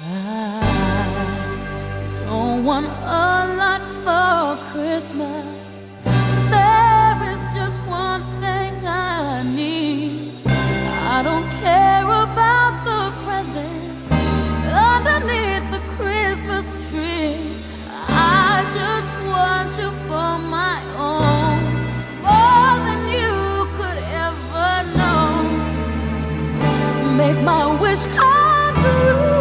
I don't want a lot for Christmas. There is just one thing I need. I don't care about the presents underneath the Christmas tree. I just want you for my own, more than you could ever know. Make my wish come true.